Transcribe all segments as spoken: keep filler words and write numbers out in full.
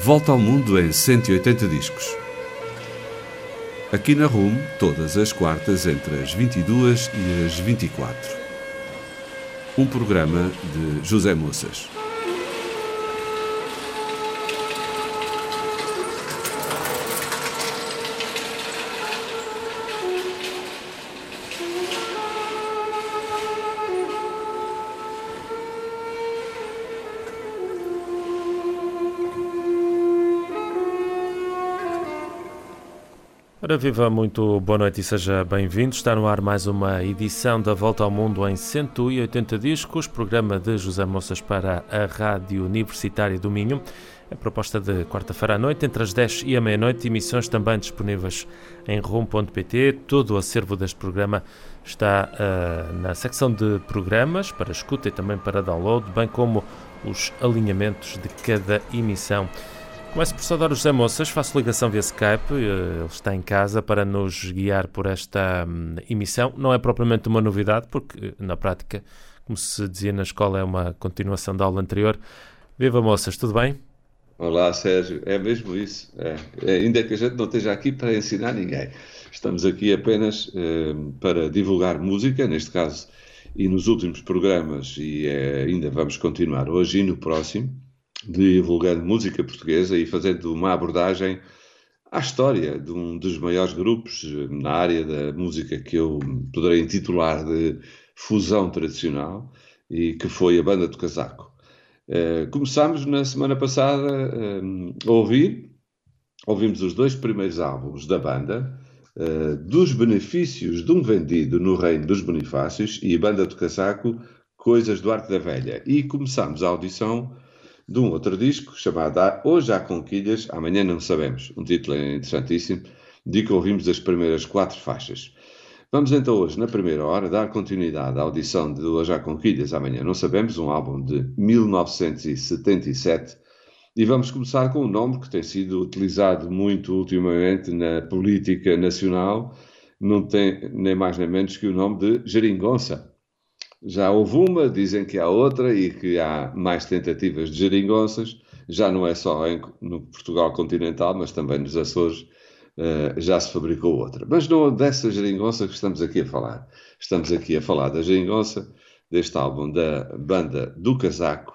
Volta ao Mundo em cento e oitenta discos. Aqui na R U M, todas as quartas entre as vinte e duas e as vinte e quatro. Um programa de José Moças. Ora viva, muito boa noite e seja bem-vindo. Está no ar mais uma edição da Volta ao Mundo em cento e oitenta discos, programa de José Moças para a Rádio Universitária do Minho. A proposta de quarta-feira à noite, entre as dez e a meia-noite, emissões também disponíveis em rum ponto pt. Todo o acervo deste programa está uh, na secção de programas, para escuta e também para download, bem como os alinhamentos de cada emissão. Começo por saudar o José Moças, faço ligação via Skype, ele está em casa para nos guiar por esta hum, emissão. Não é propriamente uma novidade, porque na prática, como se dizia na escola, é uma continuação da aula anterior. Viva Moças, tudo bem? Olá Sérgio, é mesmo isso, é. É, ainda que a gente não esteja aqui para ensinar ninguém. Estamos aqui apenas eh, para divulgar música, neste caso, e nos últimos programas, e eh, ainda vamos continuar hoje e no próximo, divulgando música portuguesa e fazendo uma abordagem à história de um dos maiores grupos na área da música que eu poderei intitular de fusão tradicional, e que foi a Banda do Casaco. Uh, começámos na semana passada uh, a ouvir, ouvimos os dois primeiros álbuns da banda, uh, dos benefícios de um vendido no Reino dos Bonifácios e a Banda do Casaco, Coisas do Arco da Velha, e começámos a audição de um outro disco chamado Hoje há Conquilhas, Amanhã Não Sabemos. Um título interessantíssimo, de que ouvimos as primeiras quatro faixas. Vamos então hoje, na primeira hora, dar continuidade à audição de Hoje há Conquilhas, Amanhã Não Sabemos, um álbum de mil novecentos e setenta e sete, e vamos começar com um nome que tem sido utilizado muito ultimamente na política nacional, não tem nem mais nem menos que o nome de Geringonça. Já houve uma, dizem que há outra e que há mais tentativas de geringonças, já não é só em, no Portugal continental, mas também nos Açores uh, já se fabricou outra. Mas não é dessa geringonça que estamos aqui a falar. Estamos aqui a falar da geringonça, deste álbum da Banda do Casaco,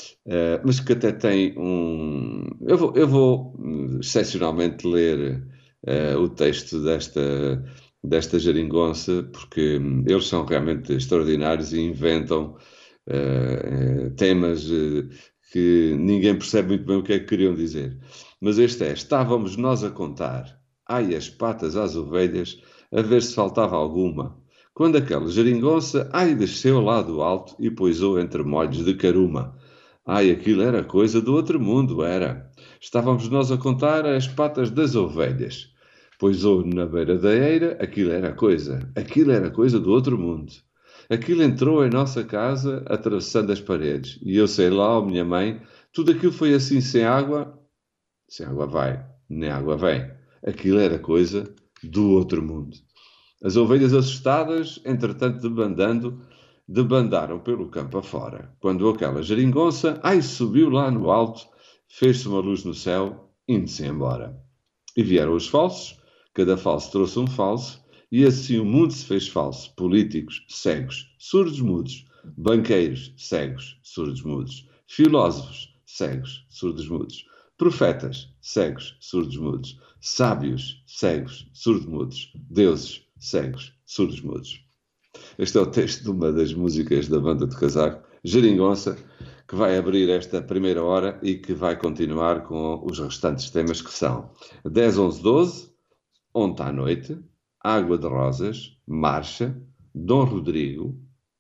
uh, mas que até tem um... Eu vou, eu vou excepcionalmente ler uh, o texto desta... desta geringonça, porque hum, eles são realmente extraordinários e inventam uh, uh, temas uh, que ninguém percebe muito bem o que é que queriam dizer. Mas este é: estávamos nós a contar, ai as patas às ovelhas, a ver se faltava alguma, quando aquela geringonça, ai desceu lá do alto e poisou entre molhos de caruma. Ai, aquilo era coisa do outro mundo, era. Estávamos nós a contar as patas das ovelhas. Poisou na beira da eira, aquilo era coisa, aquilo era coisa do outro mundo. Aquilo entrou em nossa casa, atravessando as paredes, e eu sei lá, ó minha mãe, tudo aquilo foi assim sem água, sem água vai, nem água vem. Aquilo era coisa do outro mundo. As ovelhas assustadas, entretanto debandando, debandaram pelo campo afora, quando aquela geringonça, ai, subiu lá no alto, fez-se uma luz no céu, indo-se embora. E vieram os falsos, cada falso trouxe um falso, e assim o mundo se fez falso. Políticos, cegos, surdos mudos. Banqueiros, cegos, surdos mudos. Filósofos, cegos, surdos mudos. Profetas, cegos, surdos mudos. Sábios, cegos, surdos mudos. Deuses, cegos, surdos mudos. Este é o texto de uma das músicas da Banda do Casaco, Geringonça, que vai abrir esta primeira hora e que vai continuar com os restantes temas, que são dez, onze, doze, Ontem à Noite, Água de Rosas, Marcha, Dom Rodrigo,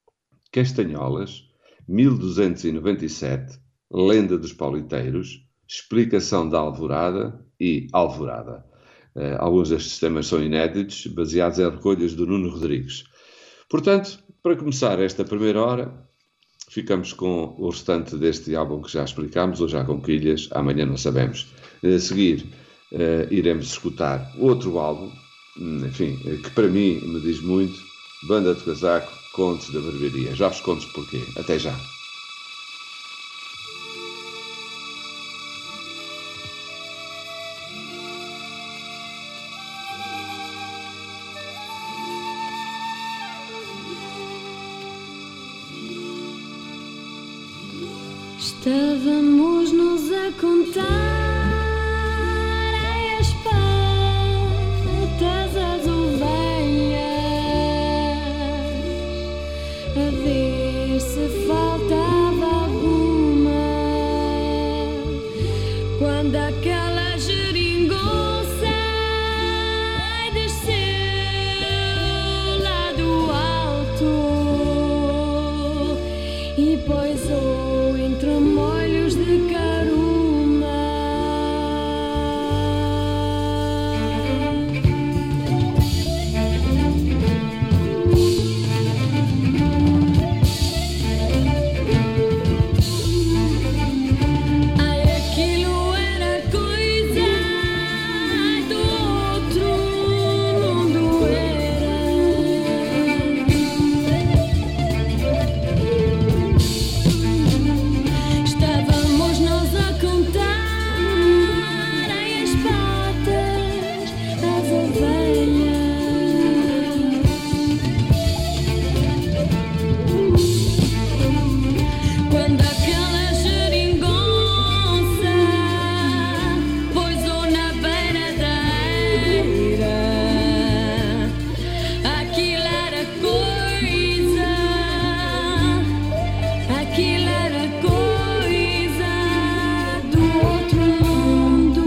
Castanholas, mil duzentos e noventa e sete, Lenda dos Pauliteiros, Explicação da Alvorada e Alvorada. Uh, alguns destes temas são inéditos, baseados em recolhas do Nuno Rodrigues. Portanto, para começar esta primeira hora, ficamos com o restante deste álbum que já explicámos, Hoje há Conquilhas, Amanhã Não Sabemos. A seguir, Uh, iremos escutar outro álbum, enfim, que para mim me diz muito, Banda do Casaco, Contos da Barbearia. Já vos conto porquê. Até já. Estávamos nos a contar as patas, as ovelhas, a ver se faltava alguma, quando aquela geringonça desceu lá do alto e poisou entre molhos de caruma. Ai, aquilo era coisa do outro mundo, era. Estávamos nós a contar ai, as patas, as ovelhas, quando aquela geringonça pousou na beira da eira. Aquilo era coisa, aquilo era coisa do outro mundo.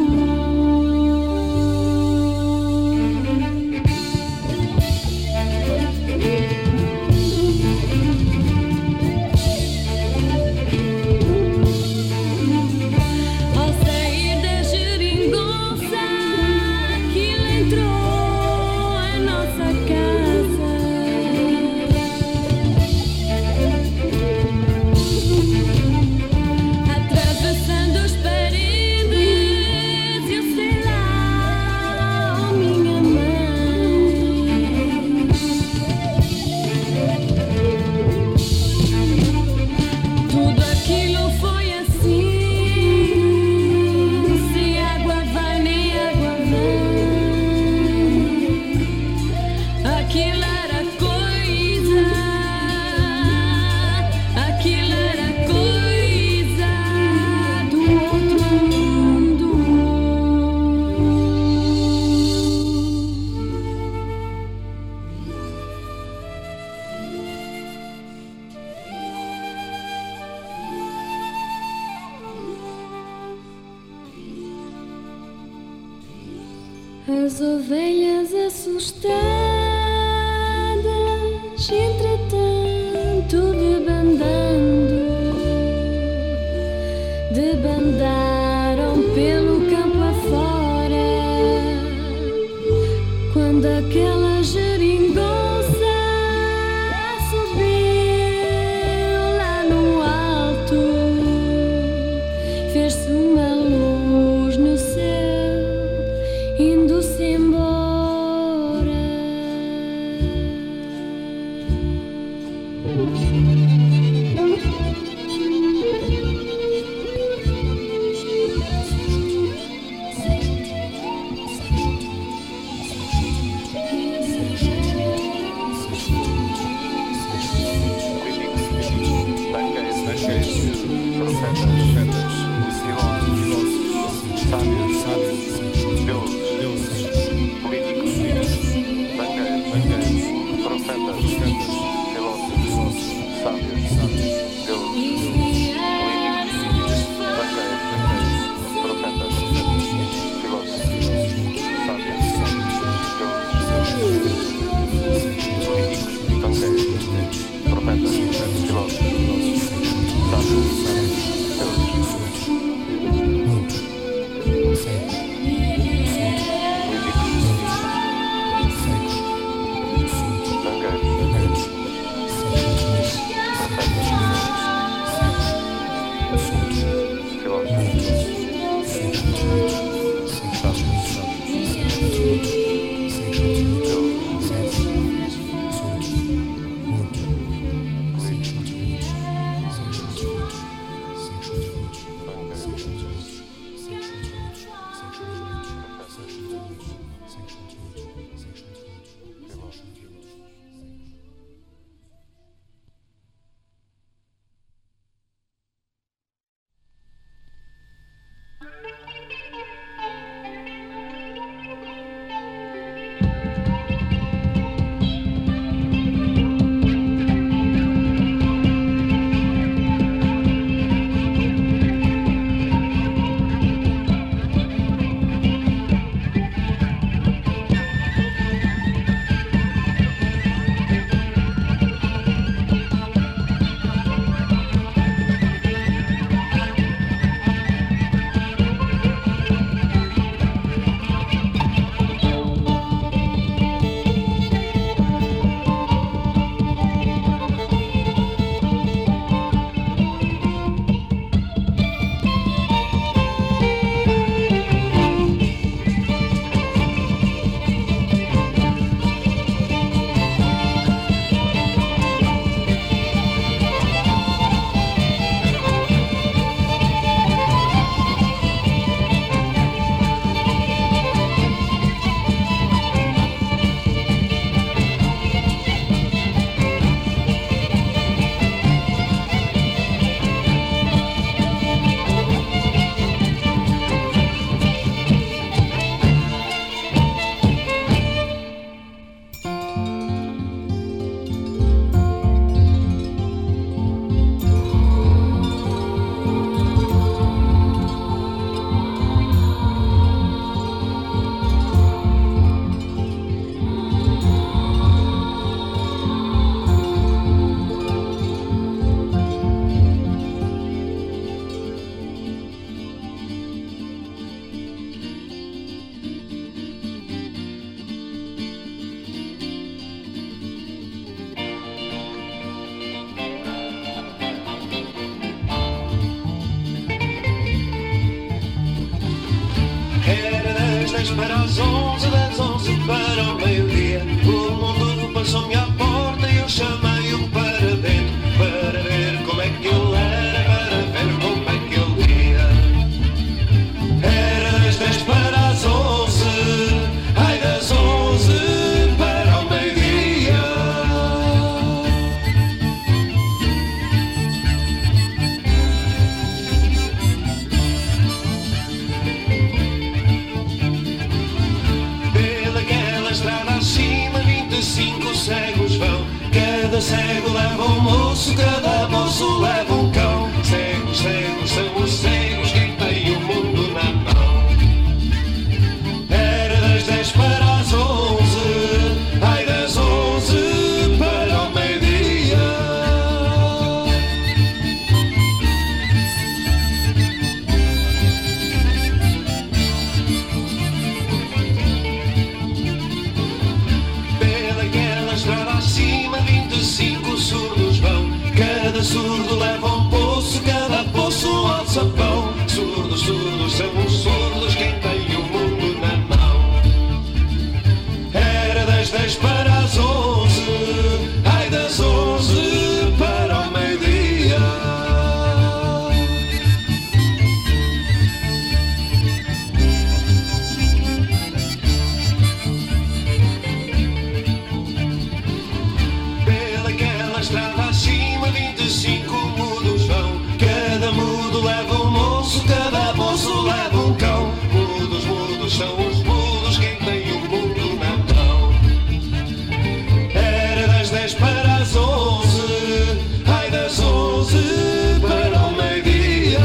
Ao sair da geringonça, aquilo entrou em nossa casa. Atravessando as paredes, eu sei lá, oh, minha mãe. Tudo aquilo foi assim, se água vai nem água vem. Aquilo era coisa, aquilo era coisa do outro mundo. As ovelhas assustadas, entretanto, debandando, debandaram pelo campo afora, quando aquela geringonça subiu lá no alto, fez-se uma luz no céu, indo-se embora. Profetas, filósofos, sábios, para as onze, das onze para o meio-dia. O mundo passou-me à porta e eu chamei-o para dentro, para ver como é que ele era, para ver como é que ele ia. Era das dez para as onze, ai das onze para o meio-dia. Pelaquela estrada acima, vinte e cinco cegos vão. Cada cego leva um moço, cada moço leva um cão. Cegos, cegos, são os cegos, quem tem o mundo na mão. Era das dez para as onze, ai das onze para o meio-dia. Pelaquela estrada acima, vinte e cinco surdos vão. Cada surdo leva um poço, cada poço um alçapão. Surdos, surdos, são os surdos, quem tem o mundo na mão. Era das dez para as onze, ai das onze para o meio-dia. Pelaquela estrada acima, vinte e cinco mudos vão. Cada mudo leva um moço, cada moço leva um cão. Mudos, mudos, são os mudos, quem tem o mundo na mão. Era das dez para as onze, ai das onze para o meio-dia.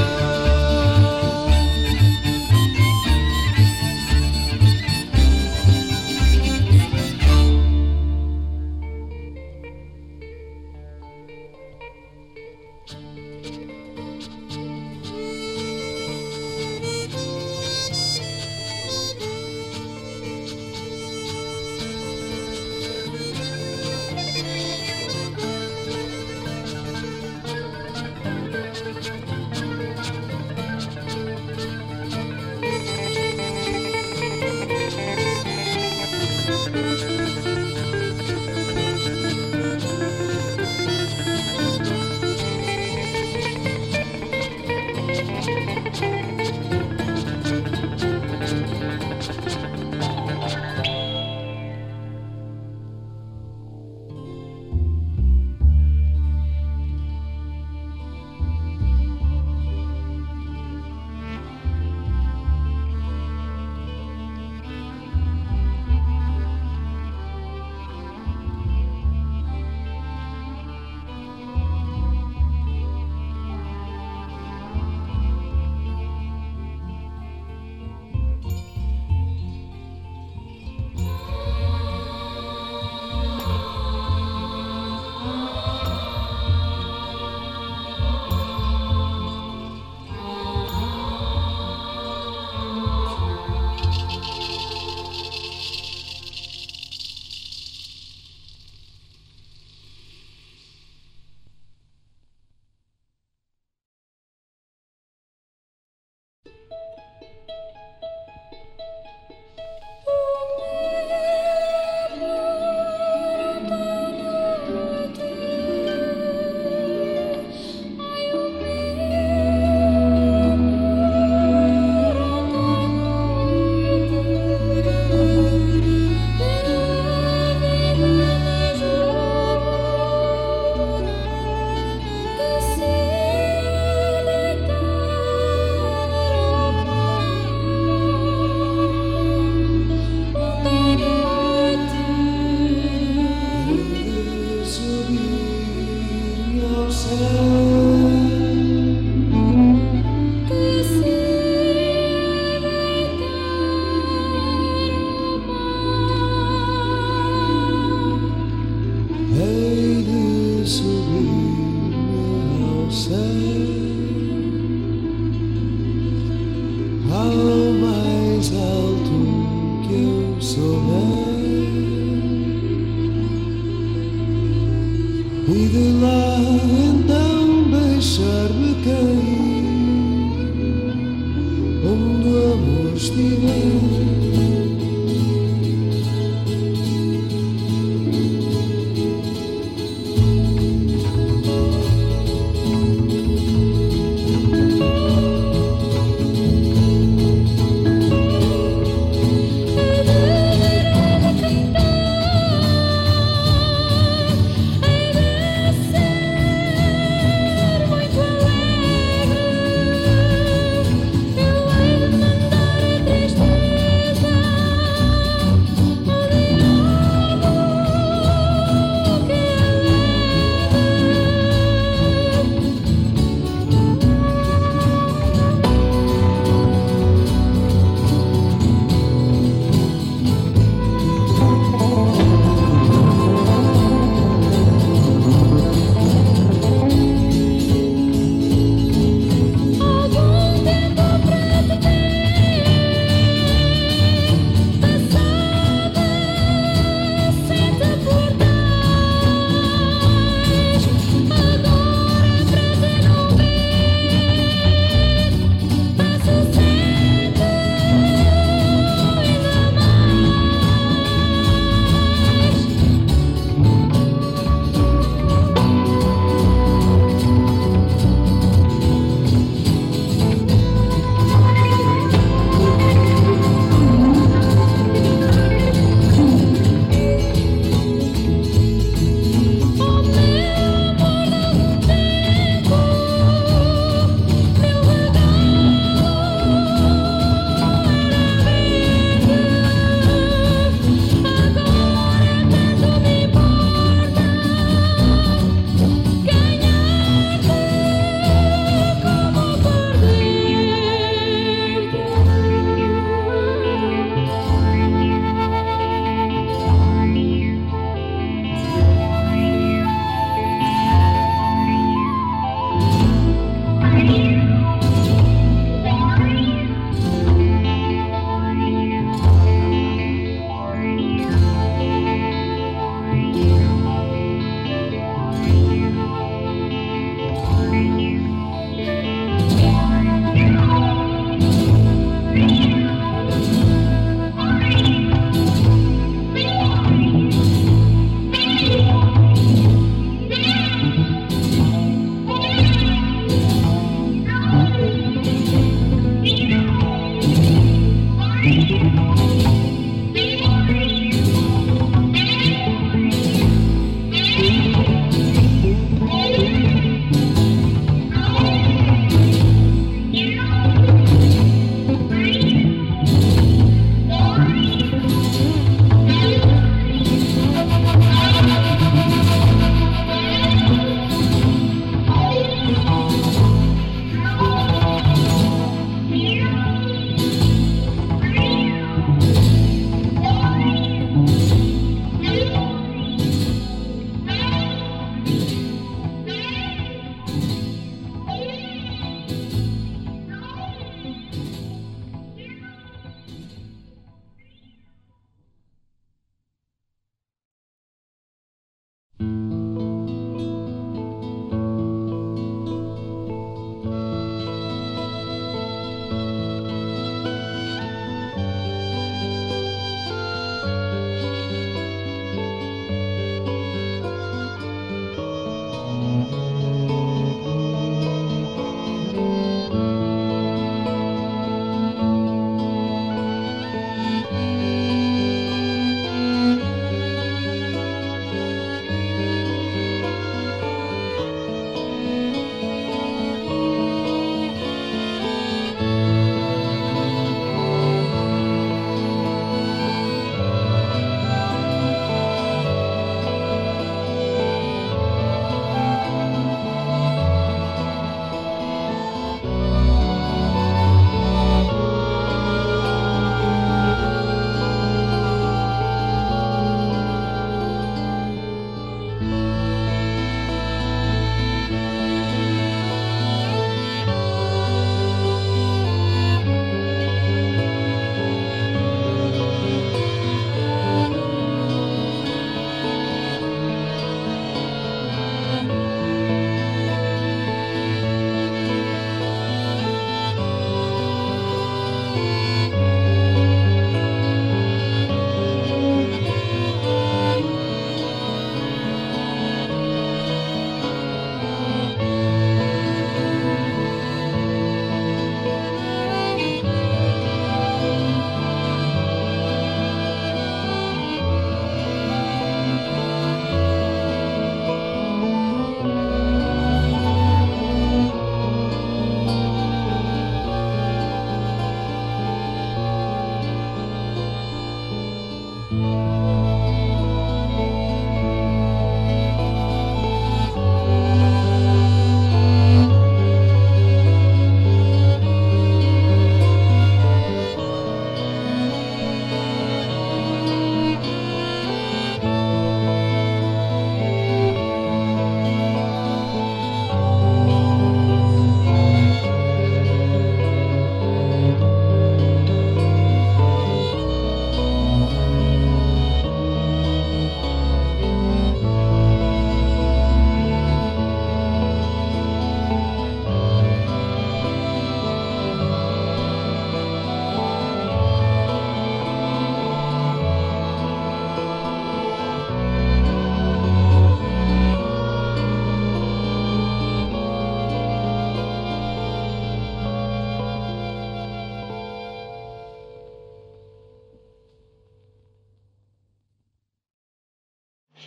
ao mais alto que eu souber, e de lá então deixar-me cair onde o amor estiver.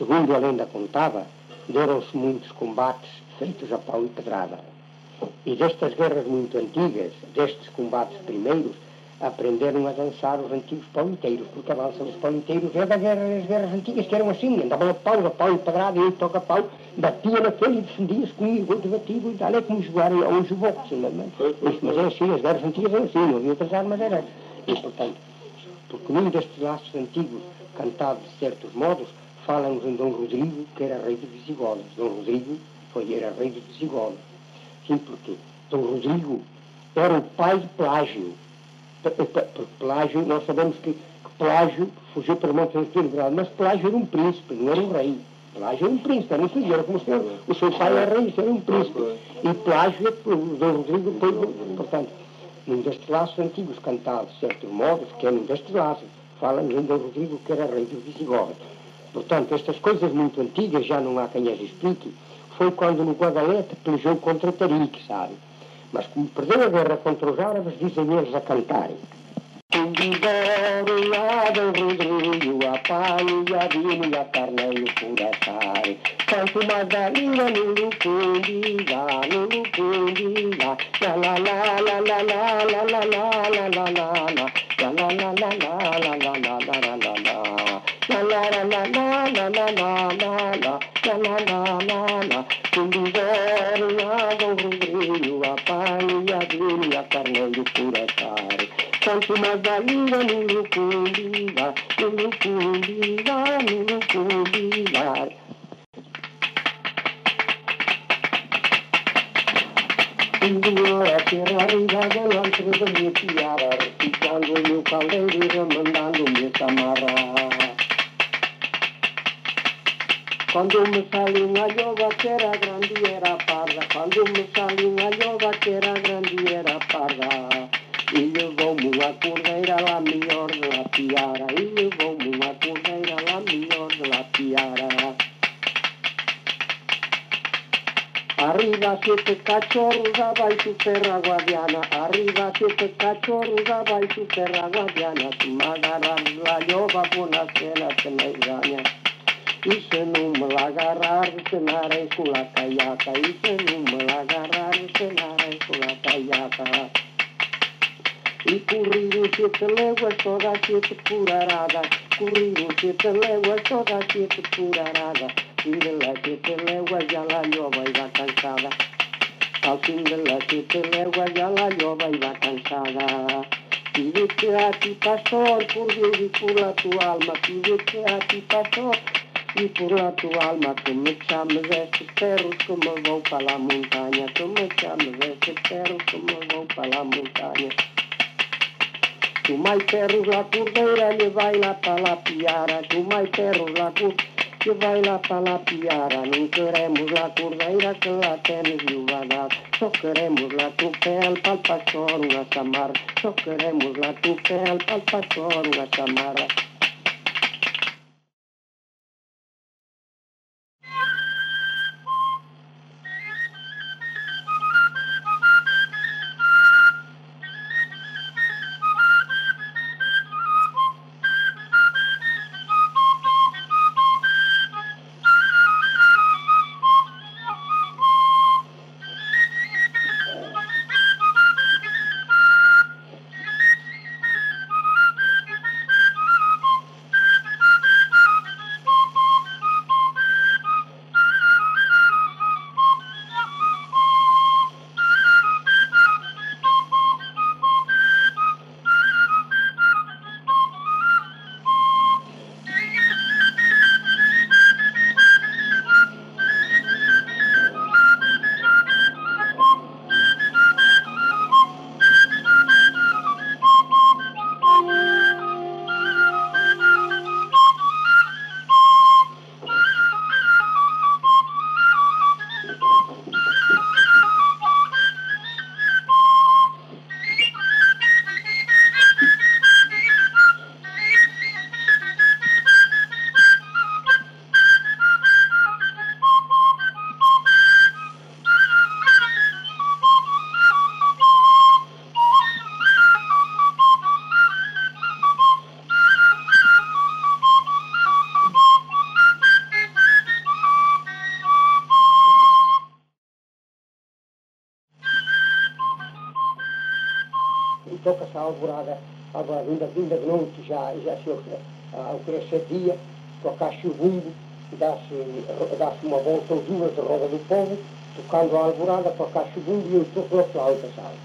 segundo a lenda contava, deram-se muitos combates feitos a pau e pedrada. E destas guerras muito antigas, destes combates primeiros, aprenderam a dançar os antigos pauliteiros, porque a dança dos pauliteiros é da guerra, das guerras antigas, que eram assim, andavam a pau, a pau e pedrada, e ele toca pau, batia naquele e defendia-se comigo, outro batia e tal, é como jogar ao juboxe, mas é assim, as guerras antigas eram assim, não havia outras armas, era. E, portanto, porque num destes laços antigos, cantados de certos modos, falam-nos em Dom Rodrigo, que era rei dos visigodos. Dom Rodrigo foi, era rei dos visigodos. Sim, porque Dom Rodrigo era o pai de Pelágio. Porque Pelágio, nós sabemos que, que Pelágio fugiu para Montes de Liberdade, mas Pelágio era um príncipe, não era um rei. Pelágio era um príncipe, era um filho, era como o senhor, o seu pai era rei, era um príncipe. E Pelágio, o Dom Rodrigo, foi, portanto, num destes laços antigos cantados de certos modos, que é num destes laços, fala-nos em Dom Rodrigo, que era rei dos visigodos. Portanto, estas coisas muito antigas, já não há quem as explique, foi quando no Guadalete pelejou contra Tarique, sabe? Mas como perdeu a guerra contra os árabes, dizem eles a cantarem. Embora lá Dom Rodrigo, a palho e a vinho e a carneiro por assar. Canto mais da língua no lucumbiga, no lucumbiga. La la la la la la la la la la la la la. La la la la la la la la la la la la. La la la la la la la la la la. La la la la la. Embora lá Dom Rodrigo, a palho e a vinho e a carneiro por assar. Canto mais da língua no lucumbiga, no lucumbiga, no lucumbiga. Indo a terra arriba del antro da minha tiara, recitando o meu caldeiro e remandando-me essa marra. Quando me saliu a lhova que era grande e era parda, quando me saliu a lhova que era grande e era parda. E levou-me uma cordeira lá melhor de la piara, e levou-me uma cordeira lá melhor de la piara. Arriba siete cachorros abaixo terra guadiana, arriba siete cachorros abaixo terra guadiana. Se me agarrares la lhova vou na cena que me ganha. E se não me la agarrares cenarei com la caiaca, e se não me la agarrares cenarei com la caiaca. E corriram sete léguas, toda a sete por arada. Corriram sete léguas, toda a sete por arada. Fim de las sete léguas, já la lhova iba cansada. Ao fim de las sete léguas, já la lhova iba cansada. Pide-te a ti, pastor, por Deus e por la tua alma. Pide-te a ti, pastor, e por la tua alma. Que me chames estes perros que me vão para la montanha. Que me chames estes perros que me vão para la montanha. Tu mai perros la cordeira, lhe vai lá para la piara. Tu mai perros la cordeira, lhe vai lá para la piara. Não queremos la cordeira que la tens viuvada. Só queremos la tu pel para o pastor uma samarra. Só queremos la tu pel para o pastor uma samarra. toca-se a alvorada, a alvorada ainda, ainda de noite, já, já se ao crescer dia, toca-se o bumbo, dá-se dá uma volta ou duas de roda do povo, tocando a alvorada, toca-se o bumbo e eu toco a flauta, sabe?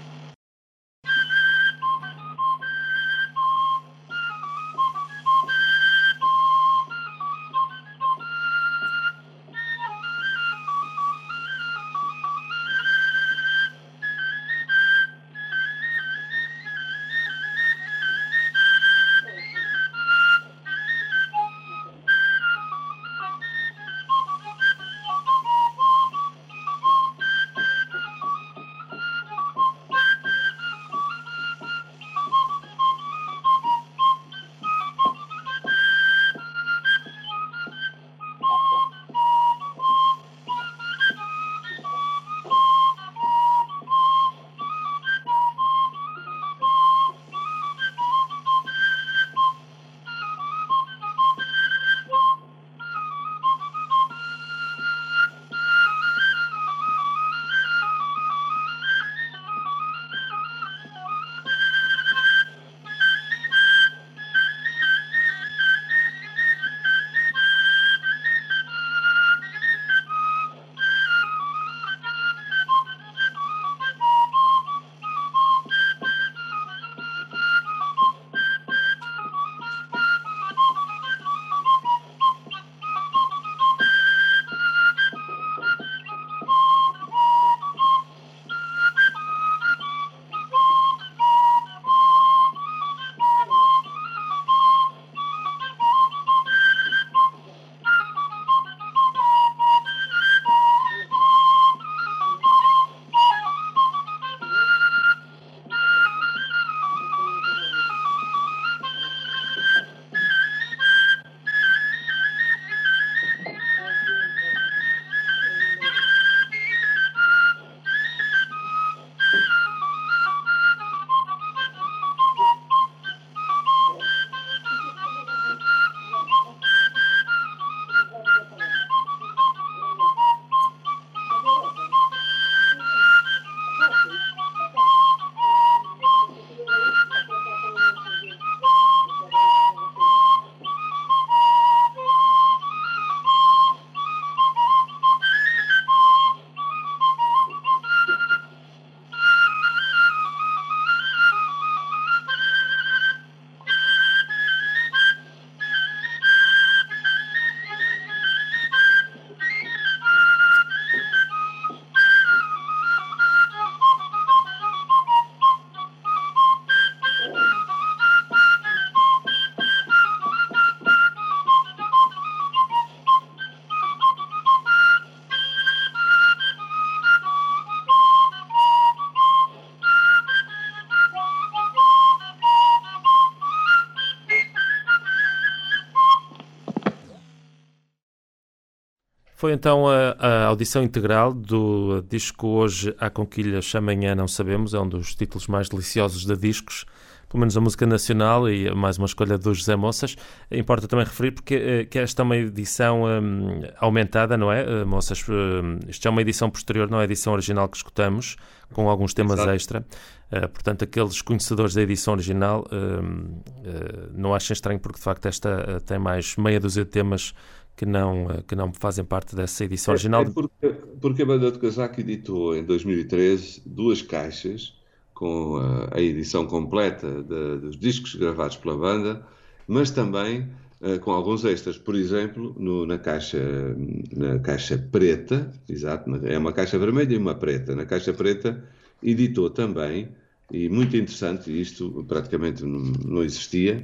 Foi então a, a audição integral do disco Hoje há Conquilhas, Amanhã Não Sabemos, é um dos títulos mais deliciosos de discos, pelo menos a música nacional, e mais uma escolha do José Moças. Importa também referir porque que esta é uma edição um, aumentada, não é, Moças? Um, isto é uma edição posterior, não é a edição original que escutamos, com alguns temas Exato. extra. Uh, portanto, aqueles conhecedores da edição original um, uh, não achem estranho, porque de facto esta uh, tem mais meia dúzia de temas que não, que não fazem parte dessa edição original. É, é porque, porque a Banda de Casaco editou em dois mil e treze duas caixas com a, a edição completa de, dos discos gravados pela banda, mas também uh, com alguns extras. Por exemplo, no, na, caixa, na caixa preta, exato, é uma caixa vermelha e uma preta. Na caixa preta editou também, e muito interessante, isto praticamente não, não existia,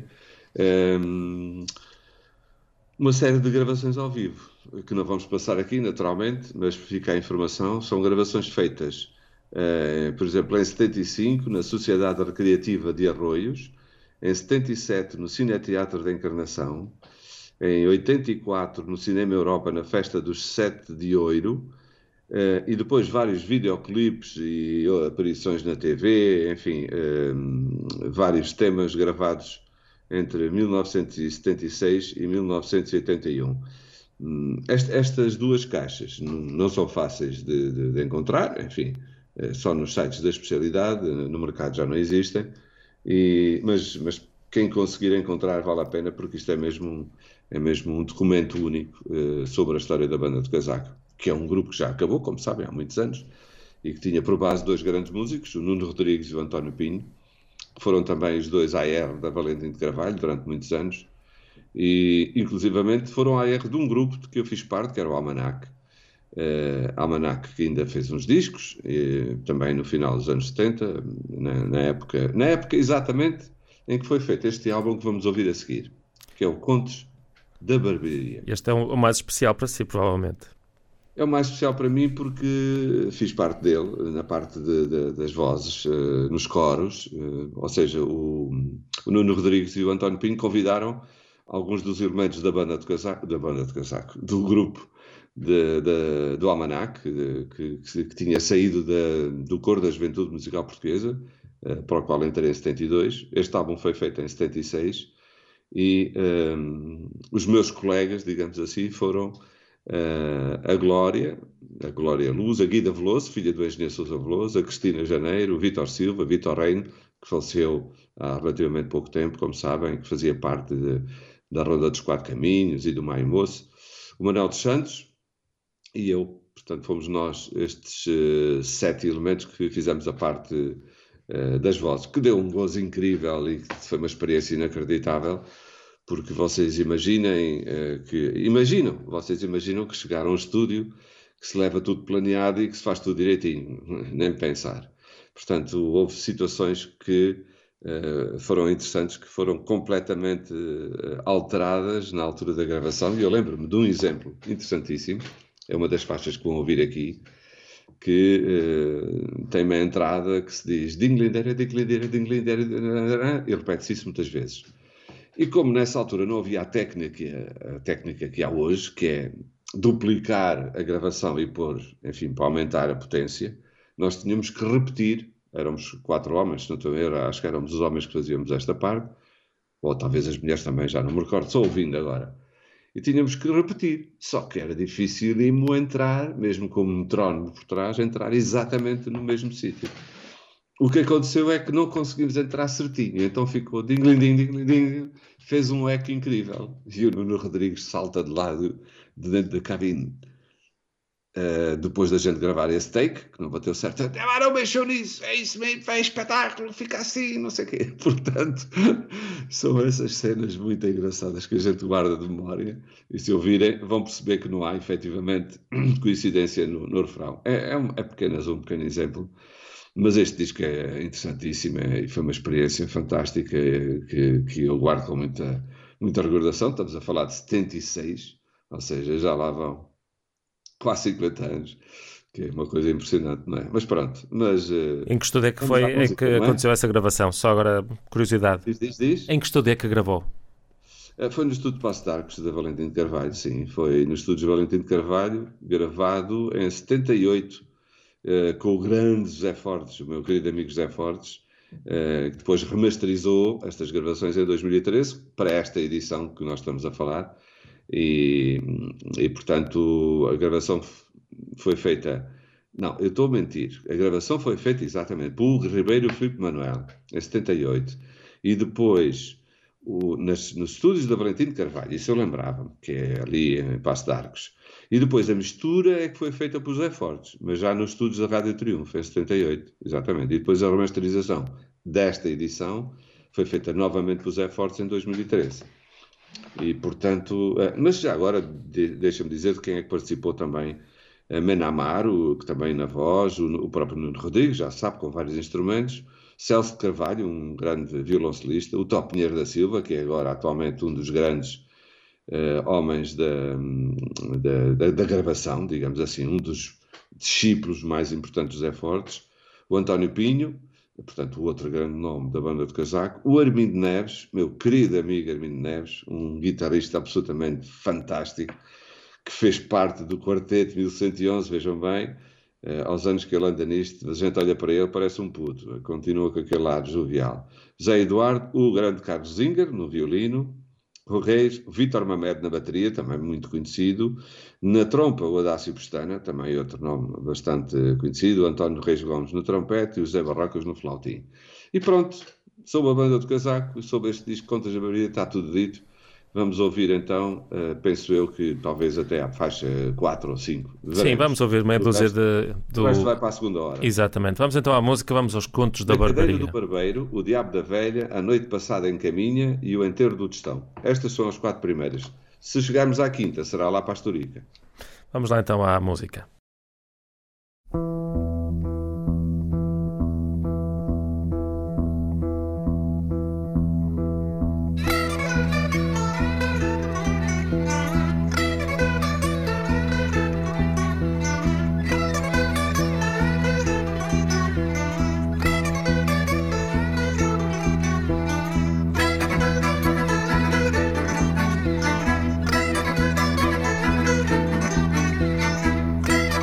um, uma série de gravações ao vivo, que não vamos passar aqui, naturalmente, mas fica a informação. São gravações feitas, uh, por exemplo, em setenta e cinco, na Sociedade Recreativa de Arroios, em setenta e sete, no Cineteatro da Encarnação, em oitenta e quatro, no Cinema Europa, na Festa dos Sete de Ouro, uh, e depois vários videoclipes e aparições na T V, enfim, uh, vários temas gravados entre mil novecentos e setenta e seis e mil novecentos e oitenta e um. Estas duas caixas não são fáceis de, de, de encontrar, enfim, só nos sites da especialidade, no mercado já não existem, E, mas, mas quem conseguir encontrar vale a pena, porque isto é mesmo, um- é mesmo um documento único eh, sobre a história da Banda de Casaco, que é um grupo que já acabou, como sabem, há muitos anos, e que tinha por base dois grandes músicos, o Nuno Rodrigues e o António Pinho, que foram também os dois A R da Valentim de Carvalho durante muitos anos, e inclusivamente foram A R de um grupo de que eu fiz parte, que era o Almanac. Uh, Almanac, que ainda fez uns discos, e, também no final dos anos setenta, na, na época, na época exatamente em que foi feito este álbum que vamos ouvir a seguir, que é o Contos da Barbearia. Este é um- o mais especial para si, provavelmente. É o mais especial para mim porque fiz parte dele, na parte de- de- das vozes, eh, nos coros, eh, ou seja, o, o Nuno Rodrigues e o António Pinho convidaram alguns dos elementos da banda de casaco, da banda de casaco, do grupo de- de- do Almanac, de- que, que- que tinha saído da- do coro da Juventude Musical Portuguesa, eh, para o qual entrei em setenta e dois. Este álbum foi feito em setenta e seis e ehm, os meus colegas, digamos assim, foram eh, a Glória, a Glória Luz, a Guida Veloso, filha do engenheiro Sousa Veloso, a Cristina Janeiro, o Vítor Silva, Vítor Reino, que faleceu há relativamente pouco tempo, como sabem, que fazia parte de- da Ronda dos Quatro Caminhos e do Maio Moço, o Manuel dos Santos e eu. Portanto, fomos nós, estes eh, sete elementos, que fizemos a parte eh, das vozes, que deu um gozo incrível e que foi uma experiência inacreditável, porque vocês imaginem eh, que, imaginam, vocês imaginam que chegaram a um estúdio que se leva tudo planeado e que se faz tudo direitinho, nem pensar. Portanto, houve situações que eh, foram interessantes, que foram completamente eh, alteradas na altura da gravação, e eu lembro-me de um exemplo interessantíssimo, é uma das faixas que vão ouvir aqui, que eh, tem uma entrada que se diz dinglindera, dinglindera, dinglindera, e repete-se isso muitas vezes. E como nessa altura não havia a técnica, a técnica que há hoje, que é duplicar a gravação e pôr, enfim, para aumentar a potência, nós tínhamos que repetir. Éramos quatro homens, se não estou a ver, acho que éramos os homens que fazíamos esta parte, ou talvez as mulheres também, já não me recordo, estou ouvindo agora. E tínhamos que repetir, só que era dificílimo entrar, mesmo com um metrónomo por trás, entrar exatamente no mesmo sítio. O que aconteceu é que não conseguimos entrar certinho, então ficou ding-ling-ding, ding-ling-ding, fez um eco incrível. E o Nuno Rodrigues salta de lado, de dentro da cabine, uh, depois da gente gravar esse take, que não bateu certo. Ah, não mexeu nisso, é isso mesmo, é espetáculo, fica assim, não sei o quê. Portanto, são essas cenas muito engraçadas que a gente guarda de memória, e se ouvirem vão perceber que não há efetivamente coincidência no, no refrão. É, é, um, é apenas um pequeno exemplo. Mas este disco é interessantíssimo e foi uma experiência fantástica que, que eu guardo com muita, muita recordação. Estamos a falar de setenta e seis, ou seja, já lá vão quase cinquenta anos, que é uma coisa impressionante, não é? Mas pronto. Mas, uh, Em que estúdio é que, foi, é música, que é? aconteceu essa gravação? Só agora, curiosidade. Diz, diz, diz. Em que estúdio é que gravou? Uh, foi no estúdio Passo de Arcos da Valentim de Carvalho, sim. Foi no estúdio Valentim de Carvalho, gravado em setenta e oito. Uh, com o grande José Fortes, o meu querido amigo José Fortes, uh, que depois remasterizou estas gravações em dois mil e treze para esta edição que nós estamos a falar, e, e portanto a gravação foi feita, não, eu estou a mentir, a gravação foi feita exatamente por Ribeiro Filipe Manuel, em setenta e oito, e depois o, nas, nos estúdios da Valentim de Carvalho, isso eu lembrava-me, que é ali em Passo de Arcos. E depois a mistura é que foi feita por José Fortes, mas já nos estúdios da Rádio Triunfo, em setenta e oito, exatamente. E depois a remasterização desta edição foi feita novamente por José Fortes em dois mil e treze. E, portanto, mas já agora deixa-me dizer de quem é que participou também. A Mena Amaro, que também na voz, o próprio Nuno Rodrigues, já sabe, com vários instrumentos, Celso de Carvalho, um grande violoncelista, o Tó Pinheiro da Silva, que é agora atualmente um dos grandes Uh, homens da, da, da, da gravação, digamos assim, um dos discípulos mais importantes do José Fortes, o António Pinho, portanto o outro grande nome da banda de casaco, o Armindo Neves, meu querido amigo Armindo Neves, um guitarrista absolutamente fantástico, que fez parte do quarteto mil cento e onze, vejam bem, uh, aos anos que ele anda nisto, a gente olha para ele, parece um puto, continua com aquele ar jovial. José Eduardo, o grande Carlos Zinger, no violino, o Reis, Vítor Mamed na bateria, também muito conhecido. Na trompa, o Adácio Pestana, também outro nome bastante conhecido. O António Reis Gomes no trompete e o José Barrocas no flautim. E pronto, sobre a banda do casaco, sobre este disco Contas da Maria, está tudo dito. Vamos ouvir então, uh, penso eu que talvez até à faixa quatro ou cinco. Sim, vamos ouvir meia dúzia de... Do... O resto vai para a segunda hora. Exatamente. Vamos então à música, vamos aos Contos da Barbearia. Barbearia. do Barbeiro, O Diabo da Velha, A Noite Passada em Caminha e O Enterro do Tostão. Estas são as quatro primeiras. Se chegarmos à quinta, será lá para a Asturica. Vamos lá então à música. Thank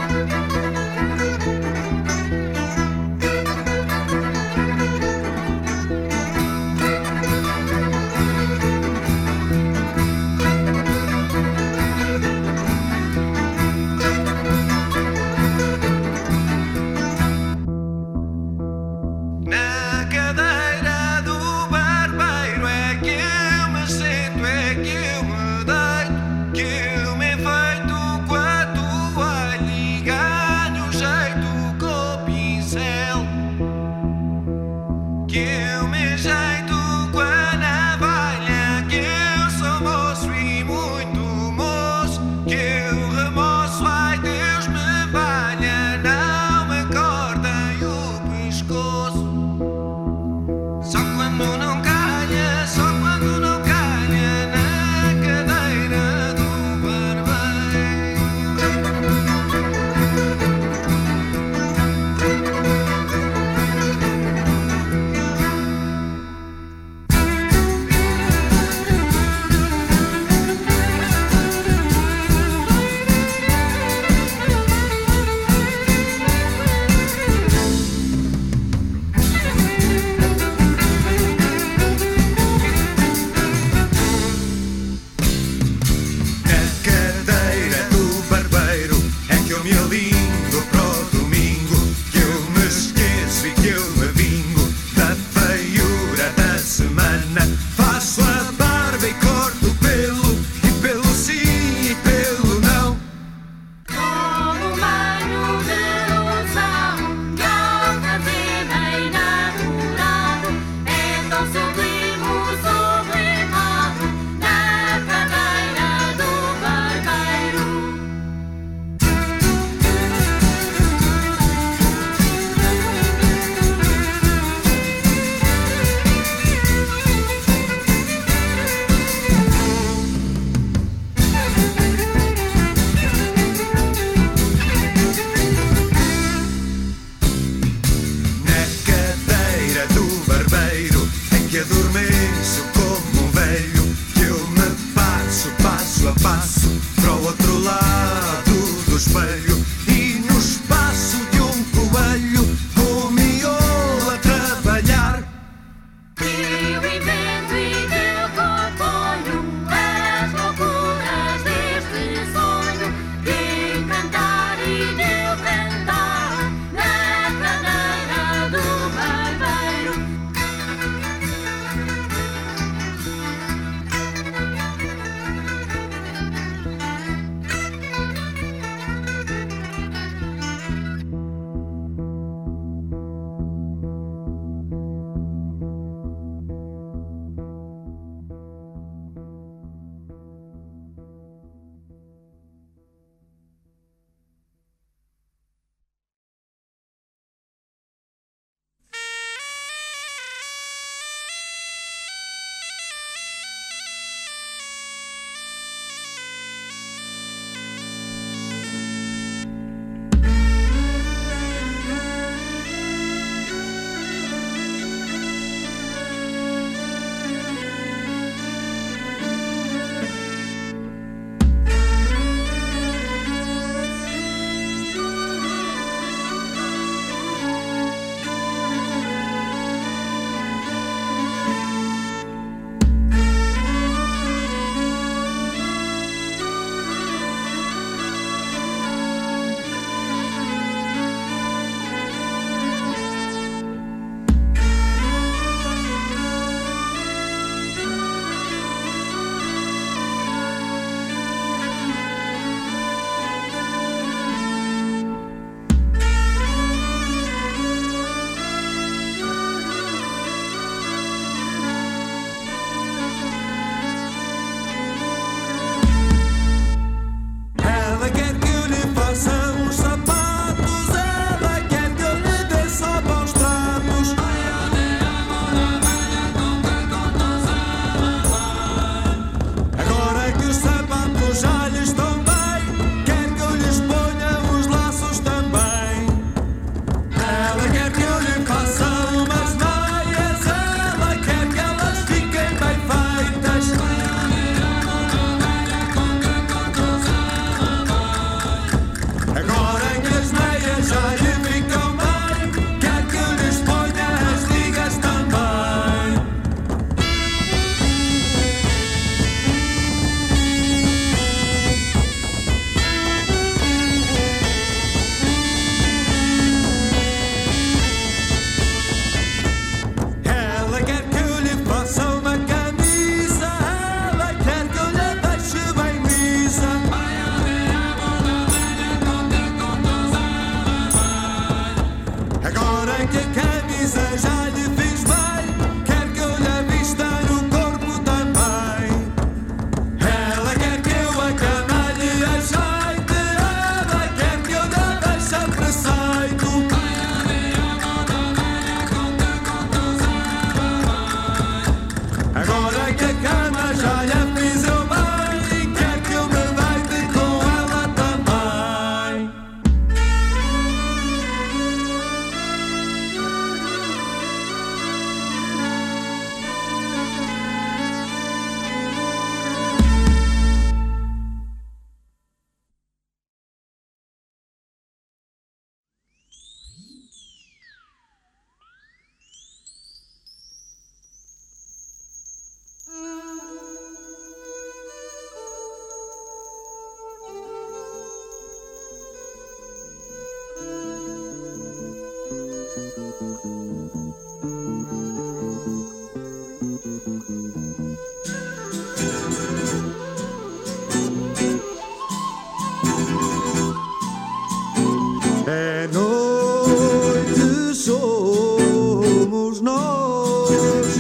É noite, somos nós,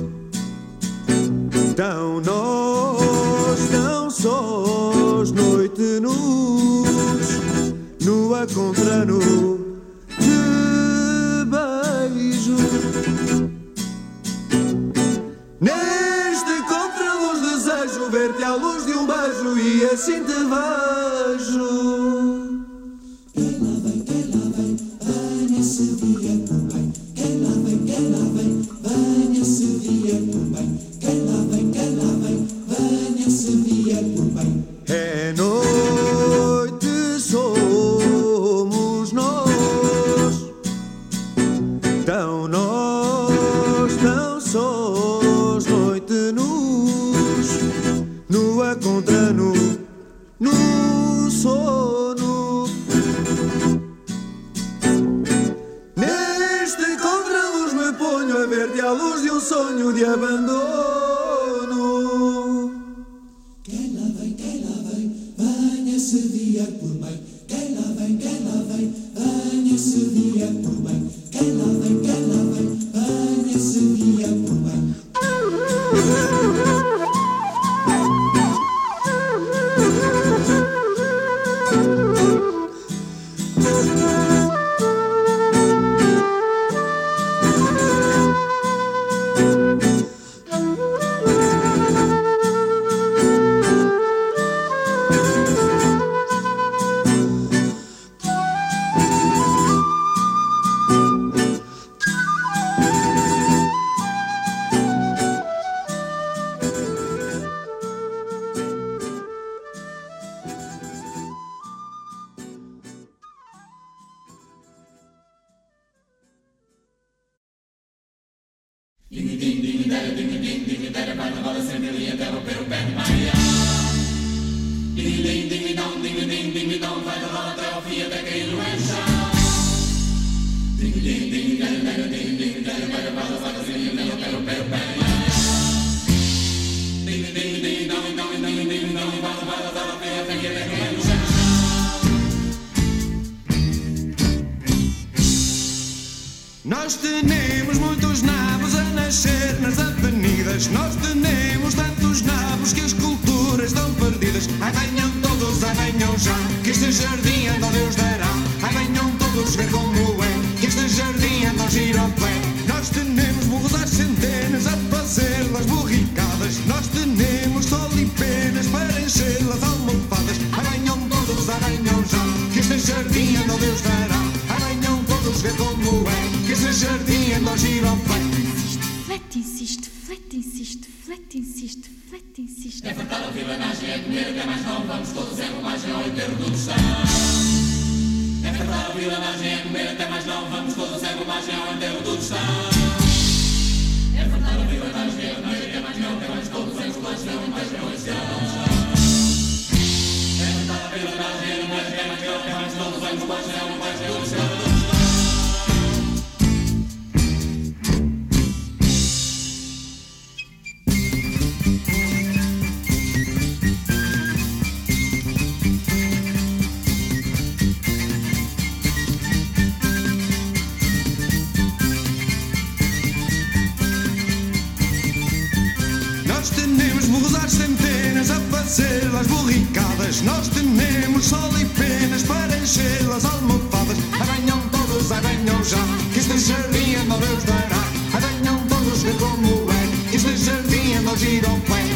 tão nós, tão sós, noite nus, nua contra nu, te beijo. Neste contraluz desejo ver-te à luz de um beijo e assim te vejo. É noite, somos nós, tão nós, tão sós, noite nus, nua contra nu, no sono. Neste contraluz me ponho a ver-te à luz de um sonho de abandono. Nós temos muitos nabos a nascer nas avenidas. Nós temos tantos nabos que as culturas estão perdidas. Ai, venham todos, ai, venham já, que este jardim anda Deus dará. Ai, venham todos ver como é, que este jardim anda gira ao pé. Nós temos burros às centenas a fazer las borricadas. Nós temos sol e penas para encher las almofadas. Ai, venham todos, ai, venham já, que este jardim anda Deus dará. Ai, venham todos ver como é, que este jardim anda gira ao pé. Flete, insiste, flete, insiste, flete, insiste, flete, insiste. É fartar a vilanagem, é comer até mais não. Vamos todos em romagem ao enterro do Tostão. É fartar a vilanagem, é comer até mais não. Vamos todos em romagem ao enterro do Tostão. É fartar a vilanagem, é comer até mais não. Vamos todos em romagem ao enterro do Tostão. É fartar a vilanagem, é comer até mais não. Vamos todos em romagem ao enterro do Tostão. Las borricadas, nós temos sol e penas para encher as almofadas. Ai, venham todos, ai, venham já, que este jardim anda Deus dará. Ai, venham todos ver como é, que este jardim anda gira ao pé.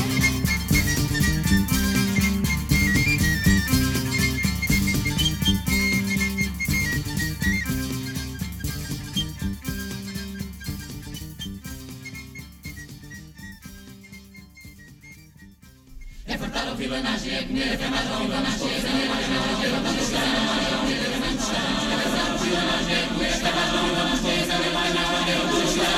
É fartar a vilanagem, é comer até mais não. Vamos todos em romagem ao enterro do Tostão. É fartar a vilanagem, é comer até mais não. Vamos todos em romagem ao enterro do Tostão.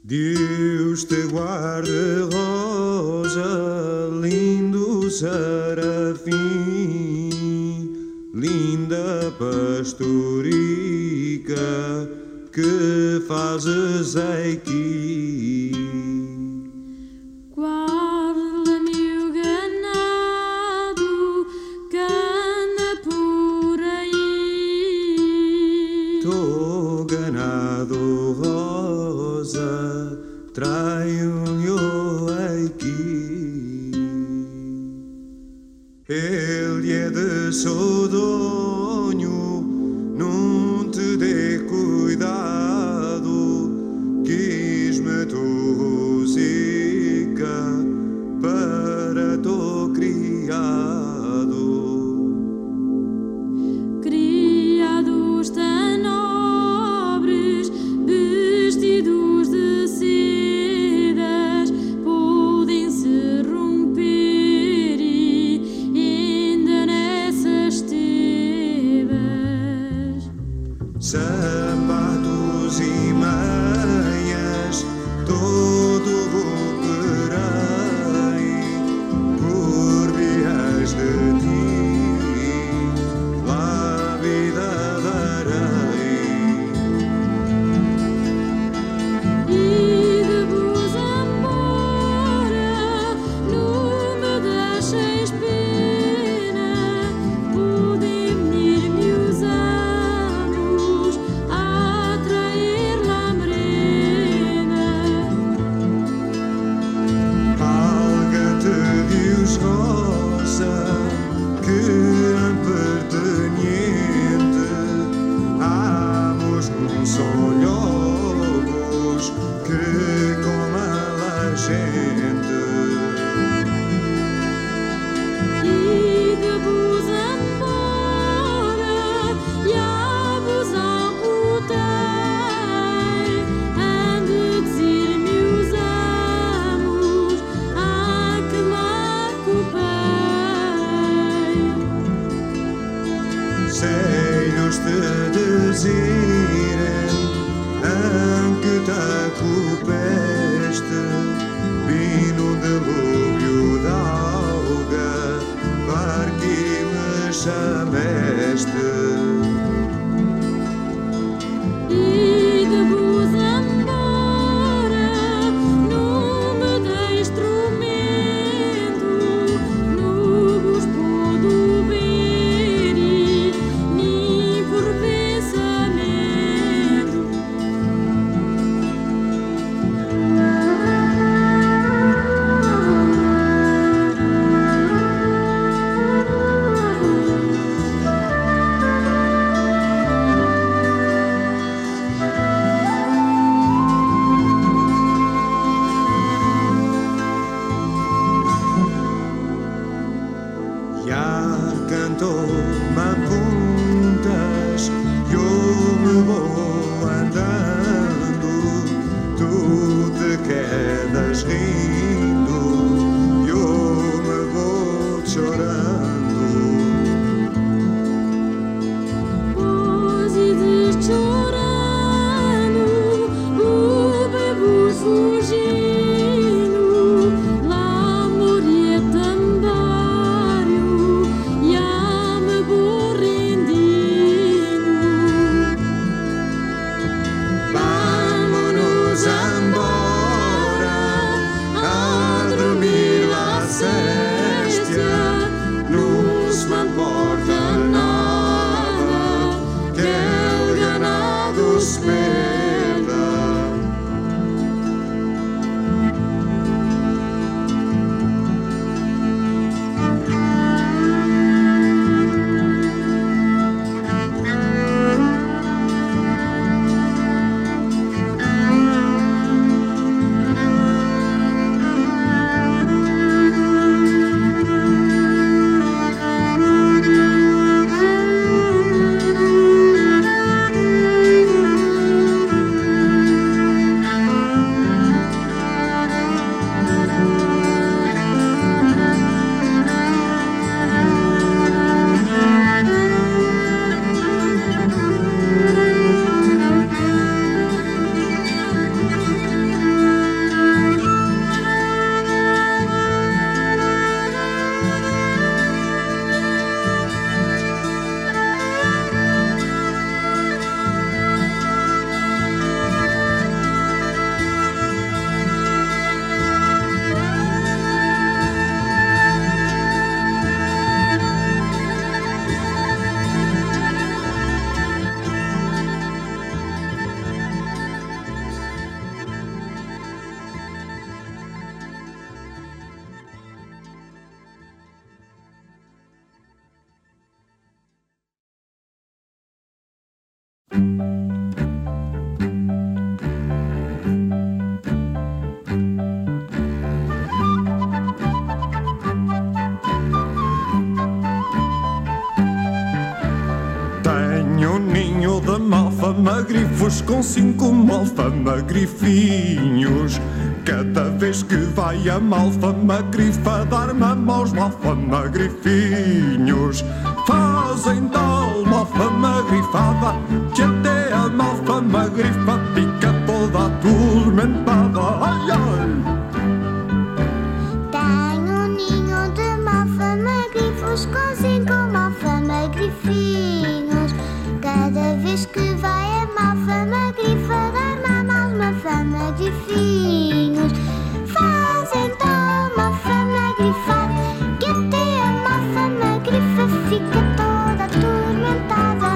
Deus te guarde, rosa, lindo serafim, linda pastorica, que fazes aqui? Guarda-me o ganado que anda por aí. Tô ganado, rosa, traio-lhe aqui. Ele é de Sodônio, não te dê cuidado, quis-me tu, Rosica, para teu criado. Criados tão nobres, vestidos de sedas, podem-se romper e ainda nessas tebas. Sapatos e meias, todo operei por vias de ti, lá a vida darei. E de vos embora, não me deixeis pena, podem venir-me os amos a trair la merenda. Alga-te Deus, rosa, que impertinente, amos não são lobos que comem a gente. E de vos embora, já vos amputei, ande dizer-me os amos a que me ocupei. Sei-lhes te dizerem em que te cupeste, vino de dilúvio d'alga, para que me chamaste. E de vos embora, não me deis tormento, não vos podo ver, nem por pensamento. Já cantou mapuntas, eu me vou andando, tu te quedas rindo, eu me vou chorando. Pois ides chorando, o bebus fugindo, lá moria tambário, já me vou rendendo. Vamos-nos embora, Magrifos com cinco malfamagrifinhos. Cada vez que vai a malfamagrifa dar mama aos malfamagrifinhos, fazem tal malfamagrifada que até a malfamagrifa fica toda atormentada. Ai, ai! Tenho um ninho de malfamagrifos com cinco malfamagrifinhos. Cada vez que vai a malfamagrifa dar mama aos malfamagrifinhos, fazem tal malfamagrifada que até a malfamagrifa fica toda atormentada.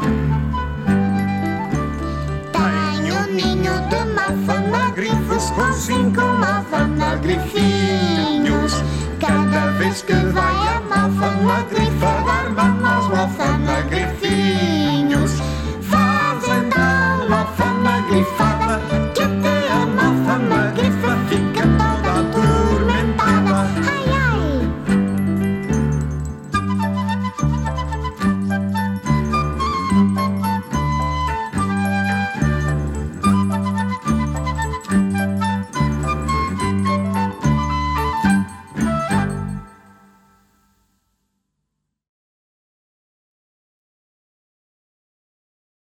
Tenho um ninho de malfamagrifos com cinco malfamagrifinhos. Cada vez que vai a malfamagrifa